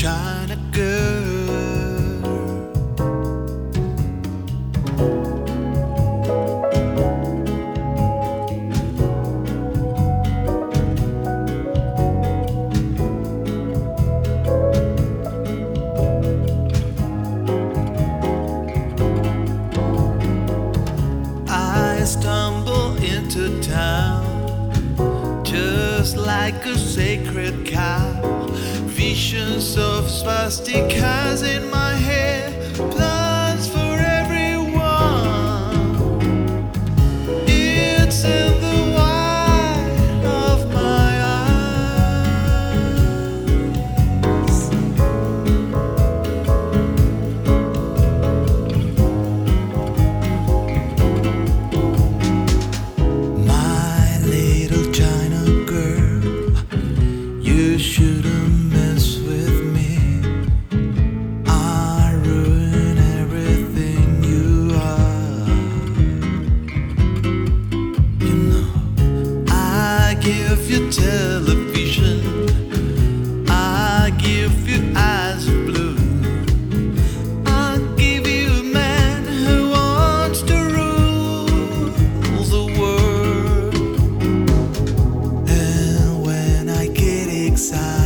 China girl. I stumble into town just like a sacred cow. Visions of swastikas in my head, plans for everyone. It's in the white of my eyes. My little China girl, you shouldn't mess with me. I ruin everything you are. You know, I give you television, I give you eyes of blue, I give you a man who wants to rule the world. And when I get excited,